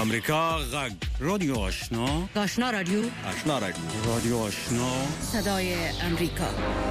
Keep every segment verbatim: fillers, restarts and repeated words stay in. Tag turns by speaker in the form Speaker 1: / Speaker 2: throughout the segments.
Speaker 1: امریکا غږ رادیو آشنا
Speaker 2: آشنا رادیو
Speaker 1: آشنا رادیو رادیو آشنا
Speaker 2: صدای امریکا.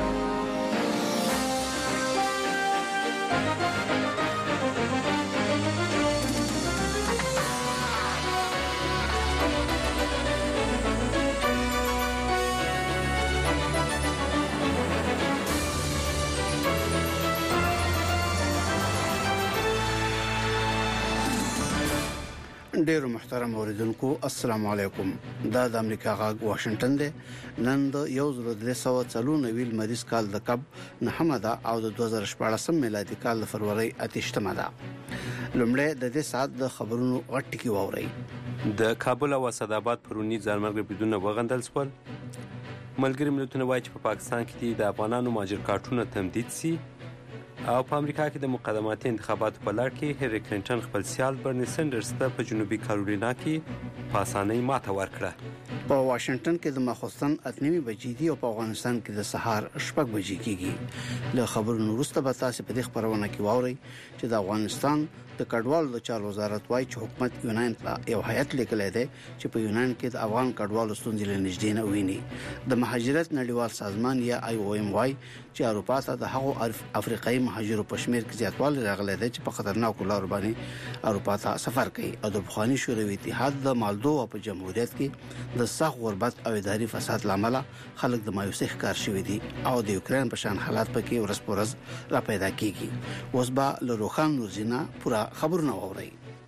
Speaker 3: ډیرو محترم اوریدونکو السلام علیکم. دا د امریکا غږ واشنگټن دی. نن د یو زر درې سوه څلور نوي مریض کال د کب نهمه ده او د دوه زره شپاړس میلادي کال د فروری اتهشتمه ده. لومړی د دې سات د خبرونو غټ ټکی واورئ.
Speaker 4: د کابل او اسداباد پرونی ځانمرګ بدون وغندل سول. ملګری ملتونه وایي چې په پاکستان کې د افغانانو ماجر کارتونه تمدید سي او په امریکا کې د مقدماتي انتخاباتو په لړ کې هیلری کلینټن خپل سیال برني سندرز ته په جنوبي کارولینا کې په اسانۍ ماته ورکړه.
Speaker 3: په واشنگټن کې د ماخوستن اتنیمي بجې دي او په افغانستان کې د سهار شپږ بجې کېږي. له خبرونو وروسته به تاسو په دې خبرونه کې واورئ چې د افغانستان د کډوالو د چارو وزارت وايي چې حکومت یونان ته یو هیئت لیکلی دی چې په یونان کې د افغان کډوالو ستونزې له نږدې نه ویني. د مهاجرت نړیوال سازمان یا آی او ایم وايي چې اروپا ته د هغو افریقایي مهاجرو په شمیر کې زیاتوالی راغلی دی چې په خطرناکو لارو باندې اروپا ته سفر کوي او د پخواني شوروي اتحاد د مالدووا په جمهوریت کې د سخت غربت او اداري فساد لامل خلک د مایوسۍ ښکار شوي دي او د یوکرين په شان حالات پکې ورځ په ورځ را پیدا کیږي. اوس به له روخان نورزینا پورا خبرونه واورئ.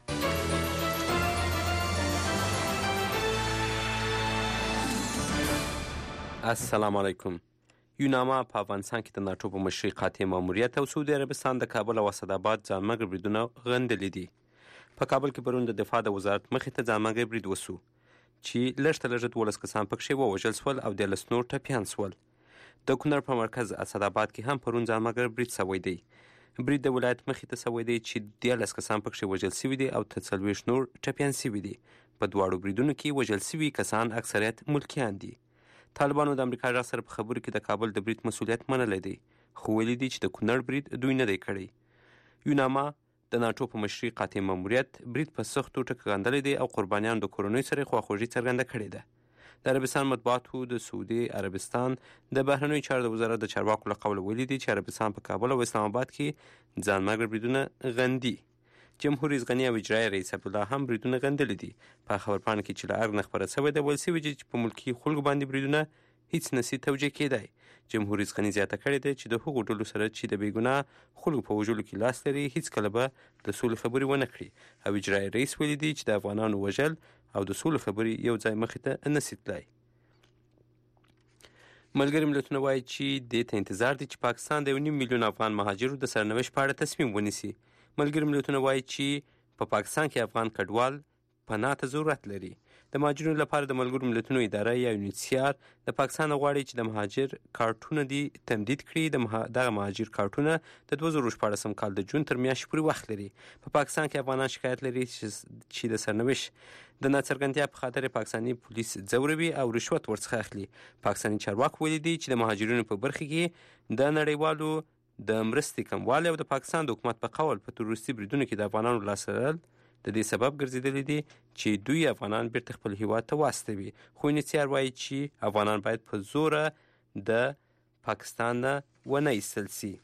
Speaker 4: السلام علیکم. یوناما په افغانستان کې د ناټو په مشرۍ قاطع ماموریت او سعودي عربستان د کابل او اسداباد ځانمرګ بریدونه غندلي دي. په کابل کې پرون د دفاع د وزارت مخې ته ځانمرګ برید وسو چې لږ تر لږه دولس کسان پکښې ووژل سول او دیارلس نور ټپیان سول. د کونړ په مرکز اسداباد کې هم پرون ځانمرګ برید سوی دی. برید د ولایت مخې ته سوی دی چې دیارلس کسان پکښې وژل سوي دي او ته څلوېښت نور ټپیان سوي دي. په دواړو بریدونو کې وژل سوي کسان اکثریت ملکیان دي. طالبانو د امریکا غږ سره په خبرو کې د کابل د برید مسؤلیت منلی دی خو ویلي دي چې د کونړ برید دوی نه دی کړی. یوناما د ناټو په مشرۍ قاطع ماموریت برید په سختو ټکو غندلی دی او قربانیانو د کورنیو سره خواخوږي څرګنده کړې ده. د عربستان مطبوعاتو د سعودي عربستان د بهرنیو چارو د وزارت د چارواکو له قوله ویلي دي چې عربستان په کابل او اسلام آباد کې ځانمرګ بریدونه غندي. جمهور رئیس غني او اجرایي رئیس عبدالله هم بریدونه غندلي دي. په خبرپاڼه کې چې له ارګ نه خبره شوې ده ویل شوي چې په ملکي خلکو باندې بریدونه هیڅ نسي توجیه کېدای. جمهور رئیس غني زیاته کړې ده چې د هغو ډلو سره چې د بېګناه خلکو په وژلو کې لاس لري هیڅکله به د سولې خبرې ونه کړي او اجرایي رئیس ویلي دي چې د افغانانو وژل او د سولې خبرې یو ځای مخې ته نسي تلای. ملګري ملتونه وایي چې دې ته انتظار دی چې پاکستان د یو نیم میلیون افغان مهاجرو د سرنوشت په اړه تصمیم ونیسي. ملګري ملتونه وایي چې په پا پاکستان کې افغان کډوال پناه ته ضرورت لري. د مهاجرینو لپاره د ملګرو ملتونو اداره یا یونیسیار د پاکستان غواړي چې د مهاجر کارتونه دي تمدید کړي. د مها... دغه مهاجر کارتونه د دوه زره شپاړسم کال د جون تر میاشتې پورې وخت لري. په پا پاکستان کې افغانان شکایت لري چې د سرنوشت د ناڅرګندتیا په خاطر پاکستاني پولیس ځوروي او رشوت ورڅخه اخلي. پاکستاني چارواکو ویلي دي چې د مهاجرینو په برخه کې د نړیوالو د مرستې کموالی او د پاکستان د حکومت په قول په تروریستي بریدونو کې د افغانانو لاس لرل د دې سبب ګرځېدلی دي چې دوی افغانان بیرته خپل هیواد ته واستوي. خو یونیسیار وایي چې افغانان باید په زوره د پاکستان نه ونه ایستل سي.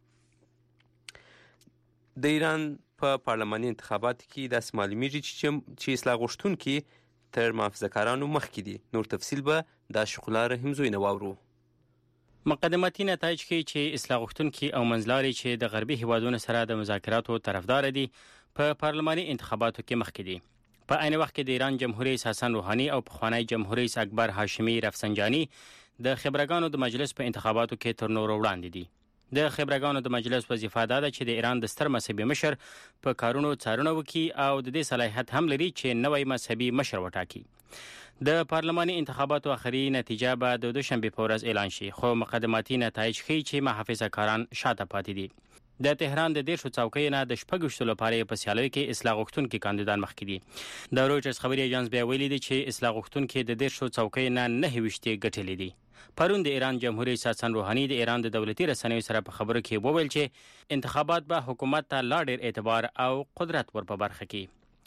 Speaker 4: د ایران په پارلماني انتخاباتو کې داسې معلومیږي چې اصلاح غوښتونکي تر محافظه‌کارانو مخکې دي. نور تفصیل به د شغله رحیم زوی نه واورو.
Speaker 5: مقدماتي نتایج کې چې اصلاح غوښتونکي او منځلاري چې د غربي هیوادونو سره د مذاکراتو طرفدار دي په پارلماني انتخاباتو کې مخکې دي. په عین وخت کې د ایران جمهور رئیس حسن روحاني او پخوانی جمهور رئیس اکبر هاشمي رفسنجاني د خبرګانو د مجلس په انتخاباتو کې تر نورو وړاندې دي. د خبرګانو د مجلس وظیفه دا ده چې د ایران د ستر مذهبي مشر په کارونو څارنه وکړي او د دې صلاحیت هم لري چې نوی مذهبي مشر وټاکي. د پارلماني انتخاباتو اخري نتیجه به د دوشنبه په ورځ اعلان شي خو مقدماتي نتایج ښیي چې محافظه کاران شاته پاتې دي. د تهران د دیرشو څوکیو نه د شپږویشتو لپاره په سیالیو کې اصلاح غوښتونکي کاندیدان مخکې دي. د رویټرز خبري ایجنس بیا ویلي دي چې اصلاح غوښتونکي د دیرشو څوکیو نه نهه ویشتې ګټلې دي. پرون د ایران جمهور رئیس حسن روحاني د ایران د دولتي رسنیو سره په خبرو کې وویل چې انتخابات به حکومت ته لا ډېر اعتبار او قدرت ور په برخه کې.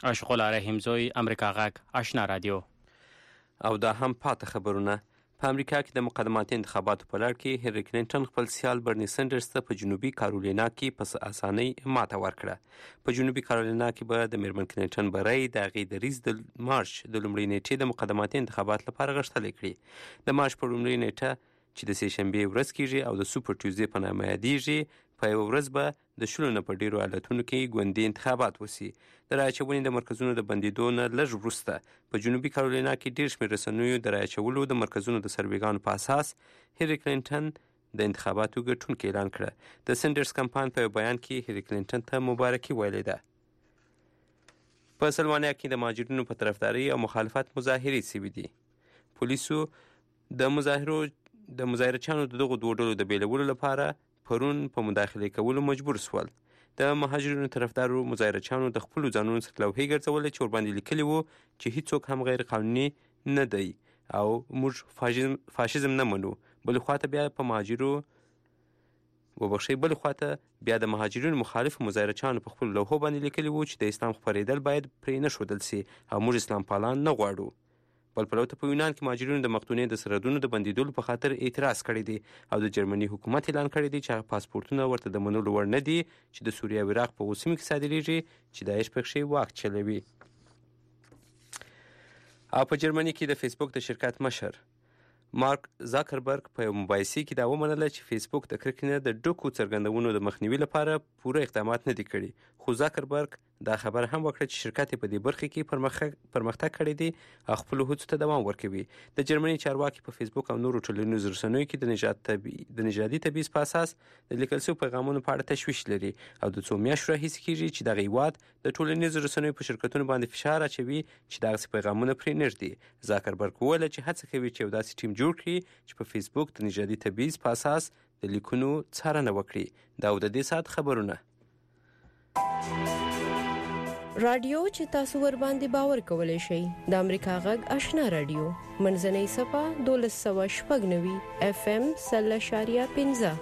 Speaker 5: اشغال رحیم زوی امریکا غاک آشنا رادیو.
Speaker 4: او دا هم پاتې خبرونه. په امریکا کې د مقدماتي انتخاباتو په لړ کې هیلري کلینټن خپل سیال برني سینډرز ته په جنوبي کارولینا کې په اسانۍ ماته ورکړه. په جنوبي کارولینا کې به د میرمن کلینټن بری د هغې دریځ د مارچ د لومړۍ نیټې د مقدماتي انتخابات لپاره غښتلی کړي. د مارچ په لومړۍ نیټه چې د سې شنبې ورځ کېږي او د سوپر ټیوزډے په نامه یادېږي، په یوه ورځ به د شلو نه په ډېرو ایالتونو کې ګوندي انتخابات وسي. د رایه اچونې د مرکزونو د بندېدو نه لږ وروسته په جنوبي کارولینا کې ډېر شمېر رسنیو د رایه اچولو د مرکزونو د سروېګانو په اساس هیلري کلینټن د انتخاباتو ګټونکی اعلان کړه. د سینډرز کمپاین په یو بیان کې هیلري کلینټن ته مبارکي ویلې ده. په سلوانیا کې د مهاجرینو په طرفداري او مخالفت مظاهرې شوي دي. پولیسو د مظاهرو د مظاهرچیانو د دغو دوو ډلو د بیلولو لپاره پرون په مداخله کولو مجبور شول. د مهاجرینو طرفدارو مظاهرچیانو د خپلو ځانونو څخه لوحې ګرځولې چې ورباندې لیکلي وو چې هیڅوک هم غیر قانوني نه دی او موږ فاشیزم, فاشیزم نه منو. بلې خواته بیا په مهاجرو وبخښئ بلې خواته بیا د مهاجرینو مخالف مظاهرچیانو په خپلو لوحو باندې لیکلي وو چې د اسلام خپرېدل باید پرې نه ښودل سي او موږ اسلام پالان نه غواړو. بل پلو ته په یونان کې مهاجرینو د مقدونیې د سرحدونو د بندېدلو په خاطر اعتراض کړی دی او د جرمني حکومت اعلان کړی دی چې هغه پاسپورتونه ورته د منلو وړ نه دي چې د سوریه او عراق په هغو سیمو کې صادریږي چې داعش پکښې واک چلوي. او په جرمني کې د فیسبوک د شرکت مشر مارک زاکربرګ په یو مباحثې کې دا ومنله چې فیسبوک د کرکې نه د ډکو څرګندونو د مخنیوي لپاره پوره اقدامات نه دي کړي. خو زاکربرګ دا خبر هم وکړه چې شرکت په دې برخه کې پرمختګ کړی دی او خپلو هڅو ته دوام ورکوي. د جرمني چارواکي په فیسبوک او نورو ټولنیزو رسنیو کې د نژاد تبی د نژادي تبعیض په اساس د لیکل شویو پیغامونو په اړه تشویش لري او د څو میاشتو راهیسې کېږي چې دغه هیواد د ټولنیزو رسنیو په شرکتونو باندې فشار اچوي چې دغسې پیغامونه پرې نږدي. زاکربرګ وویل چې هڅه کوي چې یو داسې ټیم جوړ کړي چې په فیسبوک د نژادي تبعیض په اساس د لیکونو څارنه وکړي. دا د دې ساعت خبرونه.
Speaker 6: رادیو چې تاسو ور باندې باور کولای شئ د امریکا غږ آشنا رادیو منځنۍ صفه دولس سوه شپږ نوي اف ام سل اشاریه پنځه.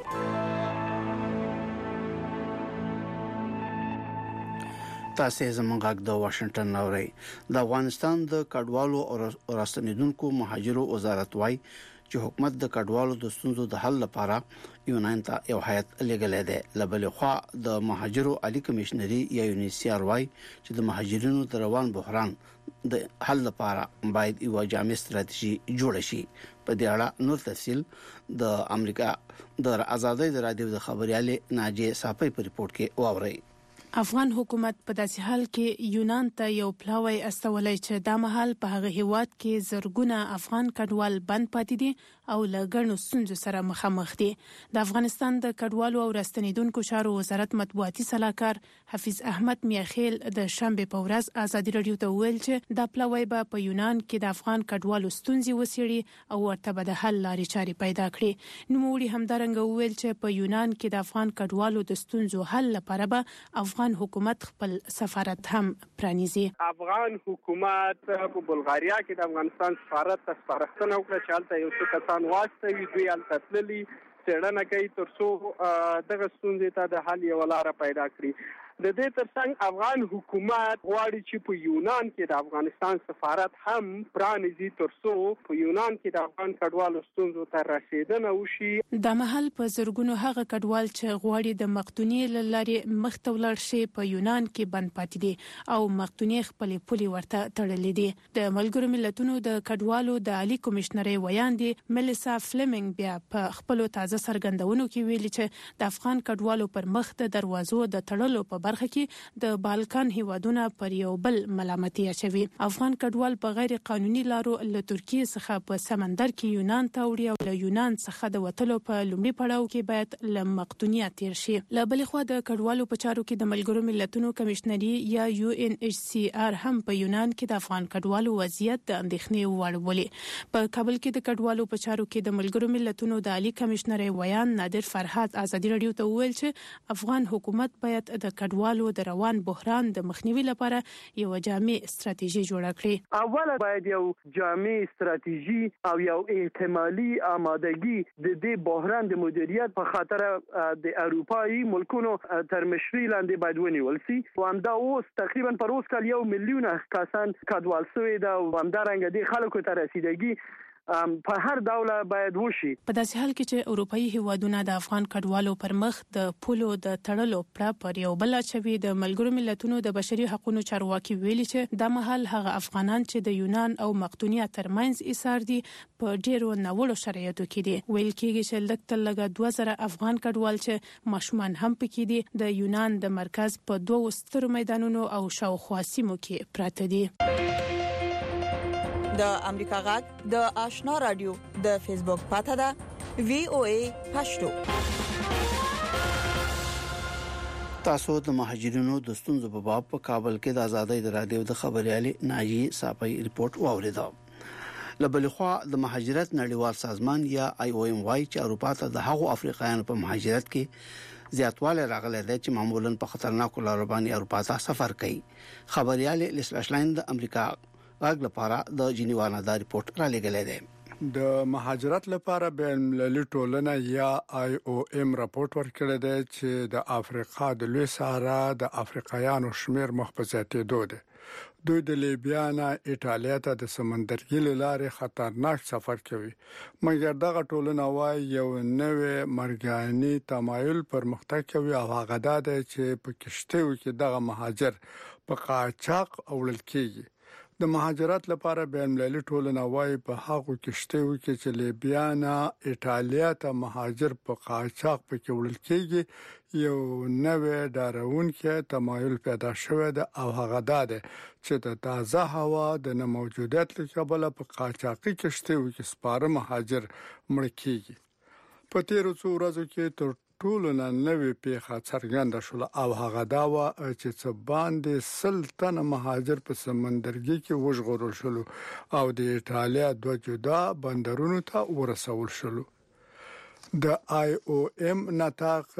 Speaker 3: تاسو زموږ غږ د واشنگټن اورئ. د افغانستان د کډوالو او راستنیدونکو مهاجرو وزارت وايي چې حکومت د کډوالو د ستونزو د حل لپاره یونان ته یو هیئت لګلې ده. لبل خو د مهاجرو عالی کمشنري یا یونیسیار وايي چې د مهاجرینو د روان بحران د حل لپاره باید یو جامع ستراتیژي جوړ شي. په دې اړه نور تفصیل د امریکا د آزادۍ د رادیو د خبريالې ناجیه صافي په ریپورت کې واوري.
Speaker 7: افغان حکومت په داسې حال کې یونان ته یو پلاوی استولای چې د مهال په هغه هیواد کې زرګونه افغان کډوال بند پاتې دي او لګڼو ستونزو سره مخامخ دي. د افغانستان د کډوالو او راستنیدونکو چارو وزارت مطبوعاتي سلاکار حفیظ احمد میاخیل د شنبه په ورځ ازادي رادیو ته ویل چې دا پلاوی به په یونان کې د افغان کډوالو ستونزې وڅېړي او ورته به د حل لارې چارې پیدا کړي. نوموړي همدارنګه ویل چې په یونان کې د افغان کډوالو د ستونزو حل لپاره به افغان حکومت خپل سفارت هم پرانیزي.
Speaker 8: افغان حکومت په بلغاریا کې د افغانستان سفارت ته سپارښتنه وکړه چې هلته یو څه کسان واستوي، دوی هلته تللي څېړنه کوي تر څو دغه ستونزې ته د حل یوه لاره پیدا کړي. د دې ترڅنګ افغان حکومت غواړي چې په یونان کې د افغانستان سفارت هم پرانیزي تر څو په یونان کې د افغان کډوالو ستونزو ته رسیدنه وشي.
Speaker 7: د مهال په زرګونو هغه کډوال چې غواړي د مقدونیې له لارې مخته ولاړ شي په یونان کې بند پاتې دي او مقدونیې خپلې پولې ورته تړلې دي. د ملګرو ملتونو د کډوالو د عالی کمشنري ویاندې ملیسا فلیمنګ بیا په خپل تازه څرګندونو کې ویلي چې د افغان کډوالو پر مخ د دروازو د تړلو په برخه کې د بالکان هیوادونه پر یو بل ملامتي اچوي. افغان کډوال په غیر قانوني لارو له ترکیه څخه په سمندر کې یونان ته وړي او له یونان څخه د وټلو په لومړي پړاو کې باید له مقدونیه تیر شي. له بلې خوا د کډوالو په چارو کې د ملګرو ملتونو کمشنري یا یو ان ایچ سی آر هم په یونان کې د افغان کډوالو وضعیت د اندېښنې وړ بولي. په کابل کې د کډوالو په چارو کې د ملګرو ملتونو د عالی کمشنري ویان نادر فرهاد ازادي رادیو ته وویل چې افغان حکومت باید د کډوالو کډوالو د روان بحران د مخنیوي لپاره یو جامع ستراتیژي جوړه کړي.
Speaker 9: اوله باید یو جامع ستراتیژي او یو احتمالي آمادګي د دې بحران د مدیریت په خاطر د اروپایي ملکونو تر مشرۍ لاندې باید ونیول شي. همدا اوس تقریبا پر اوس کال یو میلیون کسان کډوال شوي ده او همدارنګه د خلکو ته رسیدګي په هر ډول باید وشي.
Speaker 7: په داسې حال کې چې اروپایي هیوادونه د افغان کډوالو پر مخ د پولو د تړلو پر پر یو بل چوي د ملګرو ملتونو د بشري حقوقو چارواکي ویلي چې د مهال هغه افغانان چې د یونان او مقدونیه ترمنځ ایثار دي په ډیرو نوړو شرایطو کې دي. ویل کېږي چې لکه لګا دوه زره افغان کډوال چې ماشومان هم پکې دي د یونان د مرکز په دوه سترو میدانونو او شاوخوا سیمو کې پراته دي.
Speaker 10: د امریکا غږ د آشنا رادیو د فیسبوک پاته ده وی او ای پښتو.
Speaker 3: تاسو د مهاجرینو د ستونزو په باب په کابل کې د آزادۍ د رادیو د خبريالي ناجی صافي ریپورت واوریدا. لبلخوا د مهاجرت نړیوال سازمان یا آی او ایم واي چې اروپا ته د هغو افریقایانو په مهاجرت کې زیاتواله راغله ده چې معمولا په خطرناکو لارو باندې اروپا ته سفر کوي. خبريالي لسلاشلاین د امریکا غږ لپاره د جنیوا نه دا ریپورت را لګلې ده.
Speaker 11: د مهاجرت لپاره بین المللي ټولنه یا آی او ایم راپورټ ورکړی دی چې د افریقا د لوی صحرا د افریقایانو شمیر مخبزاتې دوه دوی د لیبیا نه ایټالیا ته د سمندرګي لارې خطرناک سفر کوي. مګر دغه ټولنه وايي یو نوې مرګاني تمایل پر مختګ کوي او هغه دا دی چې په کشتیو کې دغه مهاجر په قاچاق اولل کیږي. د مهاجرت لپاره بین المللي ټولنه وايي په هغو کشتیو کې چې لیبیا نه ایټالیا ته مهاجر په قاچاق پکې وړل کېږي یو نوې ډارونکې تمایل پیدا شوی دی او هغه دا دی چې د تازه هوا د نه موجودیت له کبله په قاچاقي کشتیو کې سپاره مهاجر مړ کېږي. په تیرو څو ورځو کې تر ټولو نوې پیښه څرګنده شوه او هغه دا و چې څه باندې سل تنه مهاجر په سمندرګي کې وژغورل شول او د ایټالیا دوه جدا بندرونو ته ورسول شول. د آی او ایم نطاق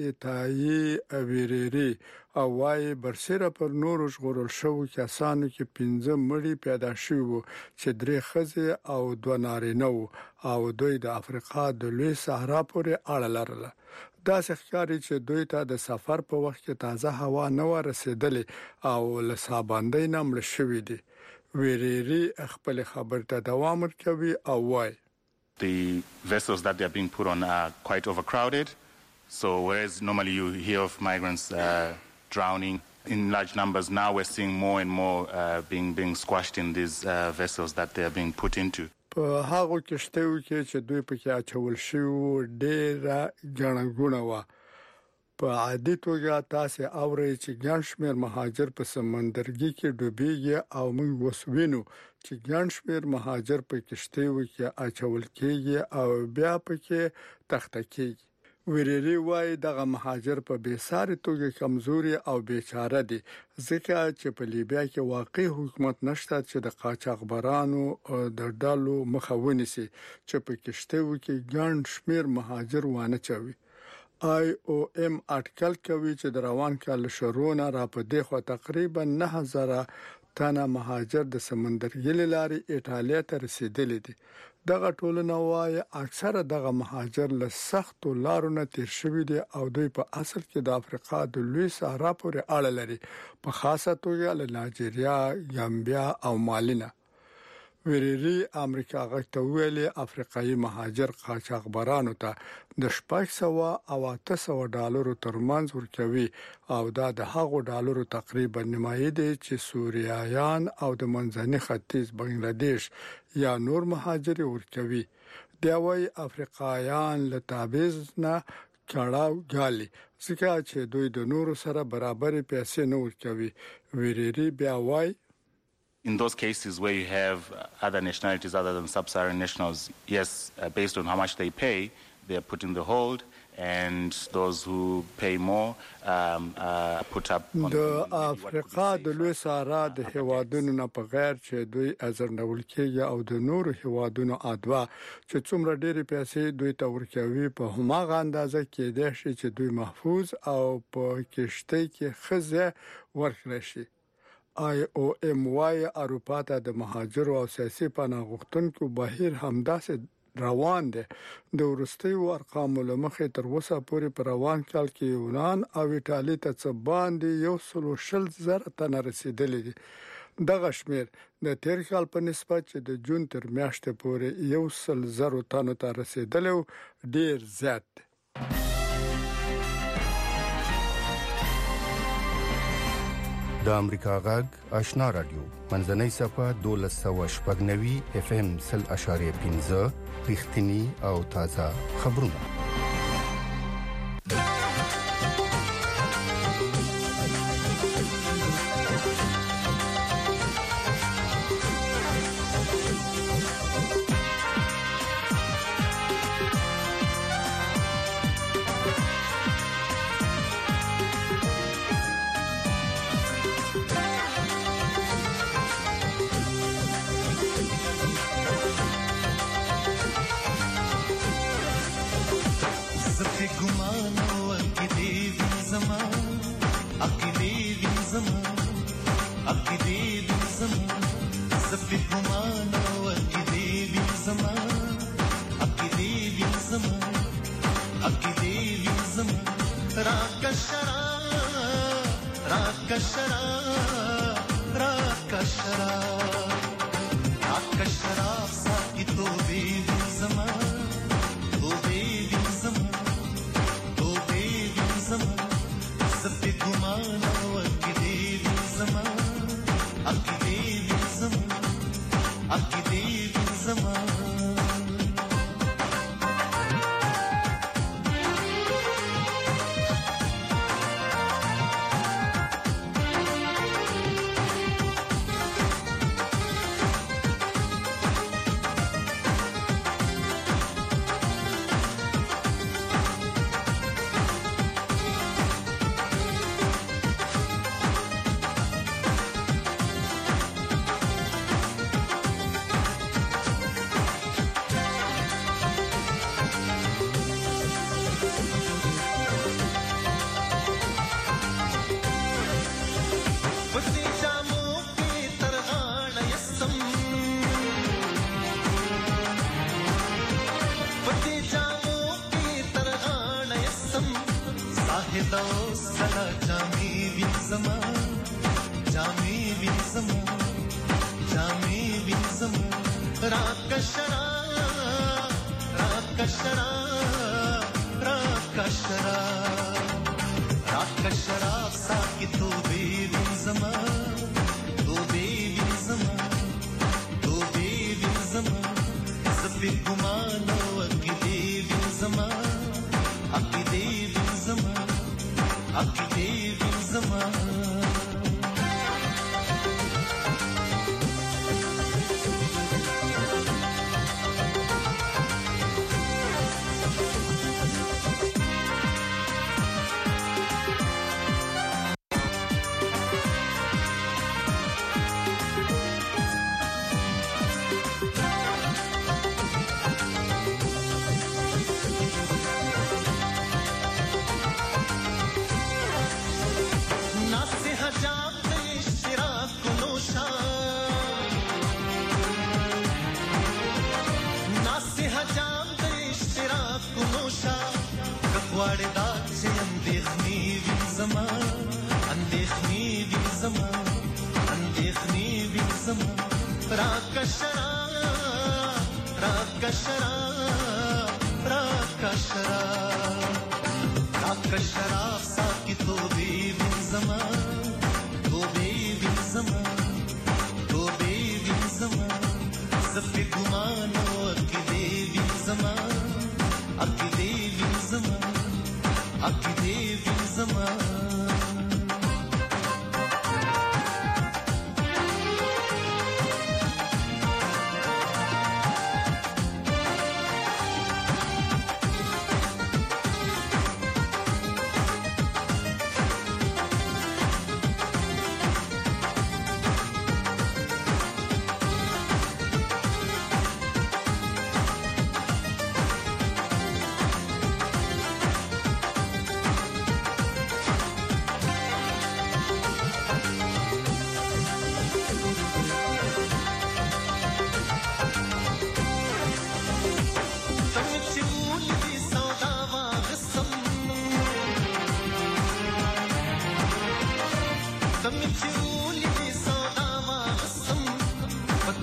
Speaker 11: ایتایی اویریری او وايي برسره پر نور ژغورل شو کسانو کې پنځه مړي پیدا شوي وو چې درې ښځې او دوه نارینه او دوی د افریقا د لوی صحرا پورې اړه لرله. دا ښکاري چې دوی ته د سفر په وخت کې تازه هوا نه ورسېدلې او له ساباندۍ نه مړ شوي دي. ویریری خپل خبر ته دوام ورکوي او وايي
Speaker 12: The vessels that they are being put on are quite overcrowded. So whereas normally you hear of migrants uh, drowning in large numbers, now we're seeing more and more uh, being being squashed in these uh, vessels that they are being put into.
Speaker 11: په هغه کشتیو کې چې دوی پکې اچول شوی ډېر ګڼګونه و. په عادي توګه تاسو اورئ چې ګڼ شمېر مهاجر په سمندرګي کې ډوبېږي او موږ وسوینو چې ګڼ شمېر مهاجر په کشتیو کې اچول کېږي او بیا پکې تخته کېږي. ویریری وايي دغه مهاجر په بیساري توګه کمزوري او بیچاره دي ځکه چې په لیبیا کې واقعي حکومت نشته چې د قاچاقبرانو د ډلو مخه ونیسي چې په کشتیو کې ګڼ شمېر مهاجر وانه چوي. آی او ایم اټکل کوي چې د روان کال شروع نه را په دغه تقریبا نه هزار تنه مهاجر د سمندرګي لارې ایټالیا ته رسیدلي دي. دغه ټولنه وايي اکثره دغه مهاجر له سختو لارو نه تیر شوي دي او دوی په اصل کې د افریقا د لوی صحرا پورې اړه لري په خاصه توګه له نایجیریا، ګامبیا او مالی نه. ویریری امریکا غږ ته ویلي افریقایي مهاجر قاچاقبرانو ته د شپږ سوه او اته سوه ډالرو ترمنځ ورکوي او دا د هغو ډالرو تقریبا نیمایي دی چې سوریایان او د منځني ختیځ بنگلاديش یا نور مهاجر ورکوي. دی وايي افریقایان له تابعیض نه کړهو غالي ځکه چې دوی د نورو سره برابر پیسې نه ورکوي. ویریری بیا وايي
Speaker 12: In those cases where you have other nationalities other than sub-Saharan nationals, yes, uh, based on how much they pay, they are put in the hold and those who pay more um, uh, put up
Speaker 11: د افریقا د لوی صحرا د هوادونو نه په غیر چې دوی ازرنول کېږي او د نورو هوادونو ادوا چې څومره ډېری پیسې دوی ته ورکوي په هماغه اندازه کې د شي چې دوی محفوظ او په کشته کې خزه ورکړي شي. آی او ام واي اروپا ته د مهاجرو او سیاسي پناه غوښتونکو بهیر همداسې روان دي. د ورستیو ارقامو لمخې تر اوسه پورې په روان کال کې یونان او ایتالیا ته څه باندې یو سل شل زره تنه رسیدلي دي. دغه شمیر د تیر کال په نسبت چې د جون تر میاشتې پورې یو سل زره تنو ته رسیدلی ډیر زیات دی.
Speaker 13: د امریکا غږ آشنا رادیو منځنۍ صفه دولس سوه شپږ نوي اف ام سل اشاریه پنځه رښتینی او تازه خبرونه.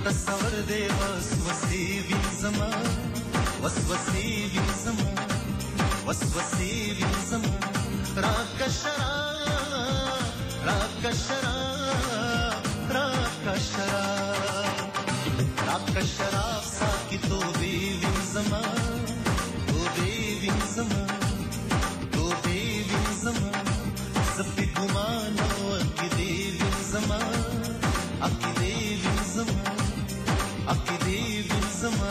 Speaker 14: تصور دې وسوسې وینځما وسوسې وینځما وسوسې وینځما راکا شراب راکا شراب راکا شراب راکا شراب ساکی تو بی وینځما تو بی وینځما تو بی وینځما سپی ګمانو کې دې وینځما اکی دې وینځما اکی دې وینځما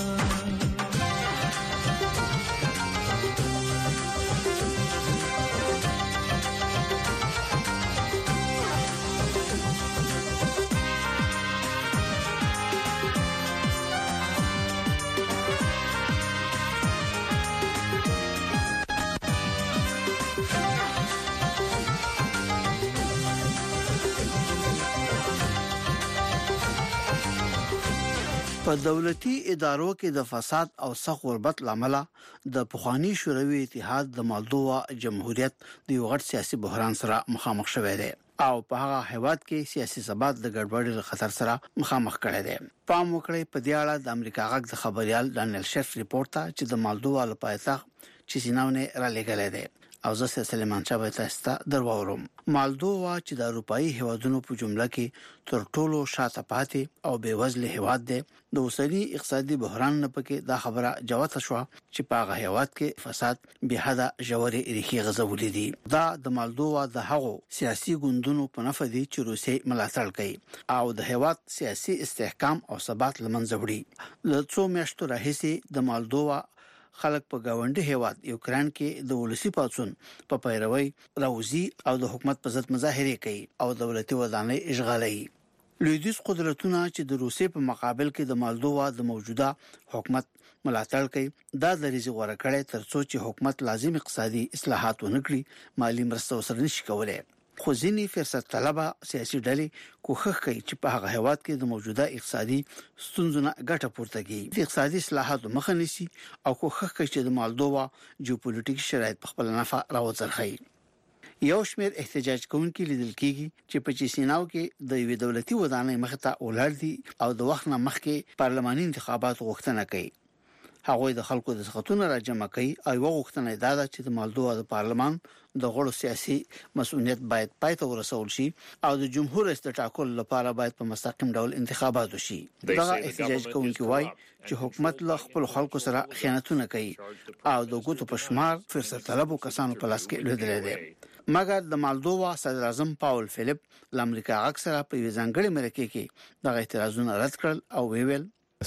Speaker 3: په دولتي ادارو کې د فساد او سخت غربت لامل د پخوانی شوروي اتحاد د مالدووا جمهوریت د یو غټ سیاسي بحران سره مخامخ شوی دی او په هغه هیواد کې سیاسي ثبات د ګډوډۍ خطر سره مخامخ کړی دی. پام وکړئ په دې اړه د امریکا غږ د خبريال ډانیل شف ریپورت ته چې د مالدووا لپاره چې سیناونه را لګلې ده او زه سلیمان شاه تاسو ته درواورم. مالدووا چې د اروپאי هیوادونو په جمله کې تر ټولو شاته پاتې او بیوزله هیواد دی د اوسنی اقتصادي بحران نه پکې دا خبره جوته شو چې په هغه هیواد کې فساد به حدا جوړې ریخي غزولې دي. دا د مالدووا د هغو سیاسي ګوندونو په نفع دي چې روسي ملاتړ کوي او د هیواد سیاسي استحکام او ثبات لمنځه وړي. له څو میاشتو راهیسې د مالدووا خلک په گاونډي هیواد یوکران کې د ولسی پاتون په پیروي راوزی او د حکومت په ضد مظاهره کوي او دولتي ودانۍ اشغالي. لویدیز قدرتونه چې د روسي په مقابل کې د مالدووا د موجوده حکومت ملاتړ کوي دا د ریزي غوړه کړي ترڅو چې حکومت لازم اقتصادي اصلاحات ونکړي مالی مرسته وسره نشي کولای. خو ځینې فرصت طلبه سیاسي ډلې کوښښ کوي چې په هغه هیواد کې د موجوده اقتصادي ستونزو نه ګټه پورته کړي د اقتصادي اصلاحاتو مخه نیسي او کوښښ کوي چې د مالدووا جیوپولیټیک شرایط په خپل نفع راوځرخي. یو شمېر احتجاج کوونکي لیدل کېږي چې په چیسیناو کې د یوې دولتي ودانۍ مخته ولاړ دي او د وخت نه مخکې پارلماني انتخابات غوښتنه کوي. هغه د خلکو د سختونو راجمع کوي او غوښتنه ده چې د مالدووا د پارلمان د غړو سیاسي مسؤلیت باید پای ته ورسول شي او د جمهور رئیس د ټاکلو لپاره باید په مستقیم ډول انتخابات وشي. دا احتجاج کوونکي وایي چې حکومت له خپل خلکو سره خیانتونه کوي او د ګوتو په شمار فرصت طلبو کسانو په لاس کې لیدل دي. مګر د مالدووا صدر اعظم پاول فلیپ د امریکا غږ سره په ځانګړي مرکه کې د اعتراضونو رد کړل او ویل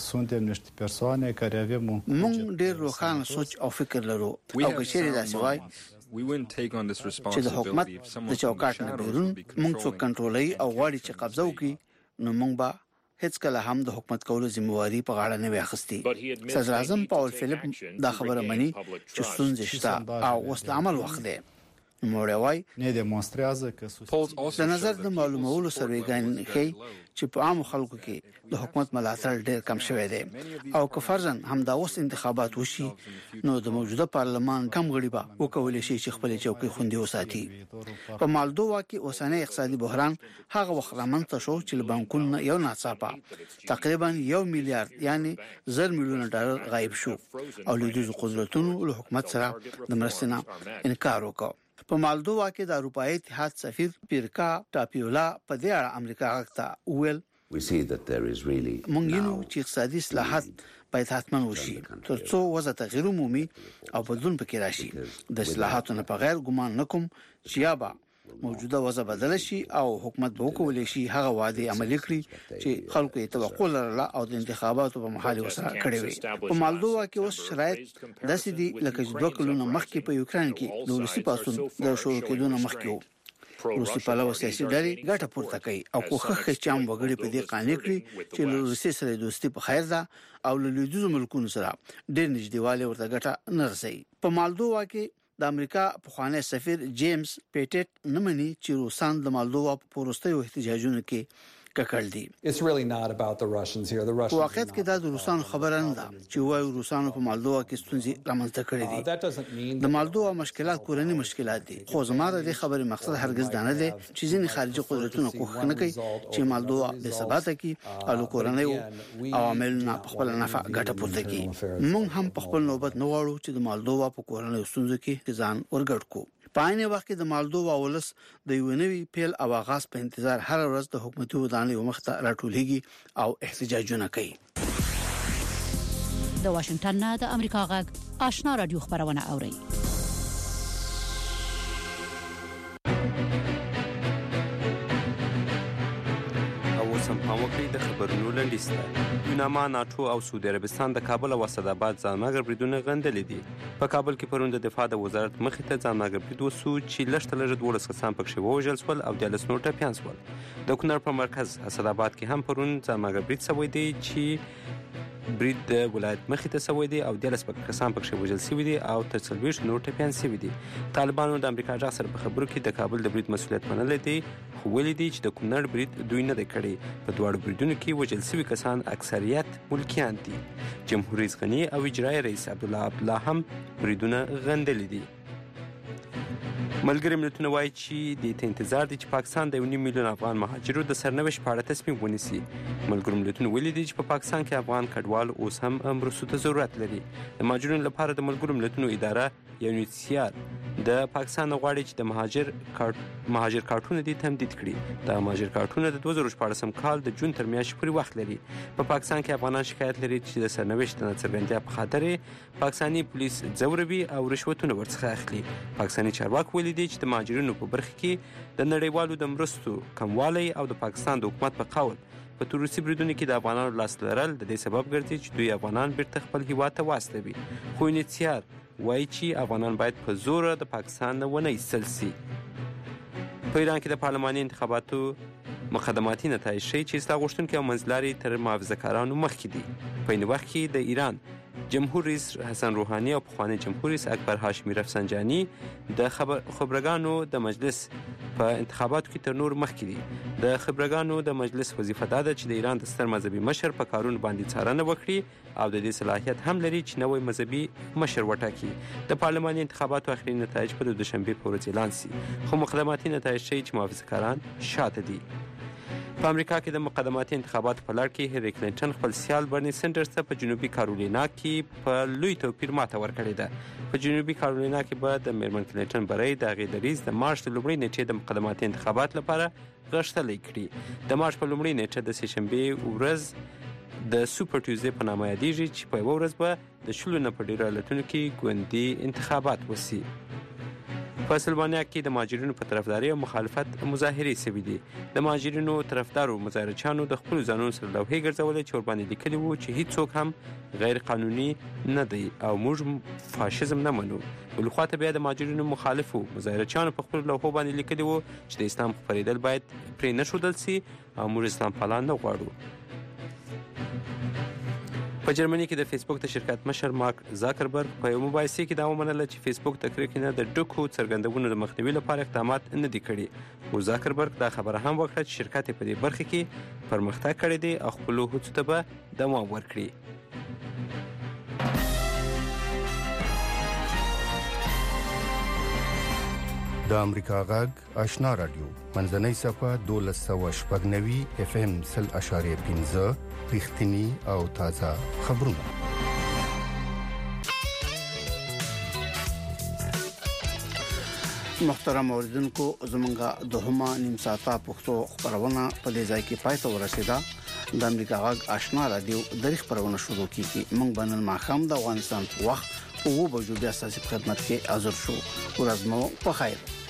Speaker 3: مونږ ډېر روښانه سوچ او فکر لرو او کچېری داسې وای چې د حکومت د چوکاټ نه بیرون مونږ څو کنټرولي او غواړي چې قبضه وکړي نو مونږ به هیڅ کله هم د حکومت کولو ذمہواری په غاړه نه واخستي. صدر اعظم پاول فلیپ دا خبره مني چې ستونزې شته او اوس د عمل وخت دی. موړوي نه دیمونستریازه که د نظر د معلومولو سروېګان کې چې په عام خلکو کې د حکومت ملاتړ ډېر کم شوی دی او که فرضاً هم دا اوس انتخابات وشي نو د موجوده پارلمان کم غړي به وکولای شي چې خپل چوکۍ خوندي وساتي. په مالدووا کې اوسنۍ اقتصادي بحران هغه وخت رامنځته شو چې بانکونه یو ناڅاپه تقریبا یو میلیارډ یعنی زر میلیون ډالر غایب شو او لویدیز قدرتونو له حکومت سره د مرستې نه انکار وکړ. په مالدووا کې د اروپאי اتحاد سفیر پیرکا ټاپیولا په دې اړه امریکا غږ ویل مونږ یو چې اقتصادي اصلاحات باید حتماً وشي ترڅو وضع تغیر عمومي او بدلون پکې راشي. د اصلاحاتو نه بغیر ګمان نکوم چې یا به موجوده وضع بدل شي او حکومت به وکولای شي هغه وعده عملي کړي چې خلکو یې توقع لرله او د انتخاباتو په محل وسره کړی وي. په مالدووا کې اوس شرایط داسې دي لکه چې دوه کلونه مخکې په یوکران کې د روسي پاسون د شروع کېدو مخکې روسي پلوه سیاسي ډلې ګټه پورته کوي او کوښښ کوي چې عام وګړي په دې قانع کړي چې له روسي سره دوستي په خیر ده او له لویدیځو ملکونو سره ډېر نږدېوالی ورته ګټه نه رسوي. په مالدووا کې د امریکا پخوانی سفیر جیمز پیټټ نمنې چې روسان د مالدووا په پروستیو احتجاجونو کې ککړ دي.
Speaker 15: It's really not about the Russians here. The Russians.
Speaker 3: واقعیت کې دا د روسانو خبره نه ده چې وایي روسانو په مالدووا کې ستونزې رامنځته کړې دي. د مالدووا مشکلات کورنی مشکلات دي. خو زما د دې خبرې مقصد هرگز دا نه دی چې ځینې خارجي قدرتونه کوښښ نه کوي چې مالدووا بې ثباته کړي او کورنۍ عواملونه په خپل نفع ګټه پورته کړي. موږ هم په خپل نوبت نه غواړو چې د مالدووا په کورنۍ ستونزو کې ځان ورګډ کو. په عین وخت کې د مالدووا ولس د یو نوي پیل او آغاز په انتظار هر ورځ د حکومتي ودانۍ مخته راټولېږي او احتجاجونه کوي.
Speaker 2: د واشنگټن نه د امریکا غږ آشنا رادیو خبرونه اوري.
Speaker 4: سم پاموکړي د خبرونو لنډیسته یوناما ناتو او سعودي عربستان د کابل او اسداباد ځانمګر بریدونه غندلې دي. په کابل کې پرون د دفاع د وزارت مخې ته ځانمګر برید وسو چې لږ تر لږه دولس کسان پکښې ووژل شول او دیارلس نور ټپیان شول. د کونړ په مرکز اسداباد کې هم پرون ځانمګر برید شوی دی چې برید د ولایت مخې ته شوی دی او دیارلس کسان پکښې وژل شوي دي او تر څلوېښت نور ټپیان شوي دي. طالبانو د امریکا جغ سره په خبرو کې د کابل د برید مسؤلیت منلی دی خو ویلي دي چې د کونړ برید دوی نه دی کړی. په دواړو بریدونو کې وژل شوي کسان اکثریت ملکیان دي. جمهور رئیس غني او اجرایي رئیس عبدالله عبدالله هم بریدونه غندلي دي. ملګري ملتونه وایي چې د ته انتظار دي چې پاکستان د یو نیم میلیون افغان مهاجرو د سرنوشت په اړه تصمیم ونیسي. ملګرو ملتونه ویلي دي چې په پاکستان کې افغان کډوال اوس هم مرستو ته ضرورت لري. د مهاجرینو لپاره د ملګرو ملتونو اداره یو یونیسیار د پاکستان غواړي چې د مهاجر کارت مهاجر کارتونه دي تمدید کړي. د مهاجر کارتونه د دوه زره شپاړسم کال د جون تر میاشتې پورې وخت لري. په پاکستان کې افغانان شکایت لري چې د سرنوشت د ناڅرګندتیا په خاطر پاکستاني پولیس ځوروي او رشوتونه ورڅخه اخلي. پاکستاني چارواکي ویلي دي چې د مهاجرینو په برخه کې د نړیوالو د مرستو کموالی او د پاکستان د حکومت په قول په تروریستي بریدونو کې د افغانانو لاس لرل د دې سبب ګرځي چې دوی افغانان بیرته خپل هیواد ته واستوي. خو یونیسیار وایي چې افغانان باید په زوره د پاکستان نه ونه ایستل سي. په ایران کې د پارلماني انتخاباتو مقدماتي نتایج ښیي چې اصلاح غوښتونکي او منځلاري تر محافظه‌کارانو مخکې دي. په این وخت کې د ایران جمهور رئیس حسن روحانی او پخوانی جمهور رئیس اکبر هاشمی رفسنجانی د خبرګانو د مجلس په انتخاباتو کې تر نور مخکې دي. د خبرګانو د مجلس وظیفه دا ده چې د ایران د ستر مذهبي مشر په کارونو باندې څارنه وکړي او د دې صلاحیت هم لري چې نوی مذهبي مشر وټاکي. د پارلماني انتخاباتو اخري نتایج په دوشنبه په ورځ اعلان شي خو مقدماتي نتایج ښیي چې محافظه‌کاران شاته دي. په امریکا کې د مقدماتي انتخاباتو په لړ کې هیلری کلینټن خپل سیال برني سینډرز ته په جنوبي کارولینا کې په لوی توپیر ماته ورکړې ده. په جنوبي کارولینا کې به د میرمن کلینټن بری د هغې دریځ د مارچ د لومړۍ نیټې د مقدماتي انتخابات لپاره غښتلی کړي. د مارچ په لومړۍ نیټه د سهشنبې ورځ د سوپر ټیوزډے په نامه یادېږي چې په یوه ورځ به د شلو نه په ډېرو ایالتونو کې ګوندي انتخابات وسي. په سلوانیا کې د مهاجرینو په طرفداري او مخالفت مظاهرې شوي دي. د مهاجرینو طرفدارو مظاهرچیانو د خپلو ځانونو سره لوحې ګرځولې چې ورباندې لیکلي وو چې هیڅوک هم غیر قانوني نه دی او موږ فاشیزم نه منو. بل خواته بیا د مهاجرینو مخالفو مظاهرچیانو په خپلو لوحو باندې لیکلي وو چې د اسلام خپرېدل باید پرې نه ښودل سي او موږ اسلام پالان نه غواړو. په جرمني کې د فیسبوک د شرکت مشر مارک زاکربرګ په یو مباحثې کې دا ومنله چې فیسبوک د کرکې نه د ډکو څرګندونو د مخنیوي لپاره اقدامات نه دي کړي. خو زاکربرګ دا خبره هم وکړه چې شرکت یې په دې برخه کې پرمختګ کړی دی او خپلو هڅو ته به دوام ورکړي.
Speaker 13: د امریکا غږ آشنا رادیو منځنۍ صفه دولس سوه شپږ نوي اف ام سل اشاریه پنځه رښتینی او تازه خبرونه.
Speaker 3: محترم اوریدونکو زمونږه دوهمه نیم ساعته پښتو خبرونه په دې ځای کې پای ته ورسیده. د امریکا غږ آشنا رادیو د خبرونه شروع کیږي. موږ باندې ماخام د افغانستان په وخت په وو بجو بیا ستاسو خدمت کې حاضر شو. ورځ مو په خیر.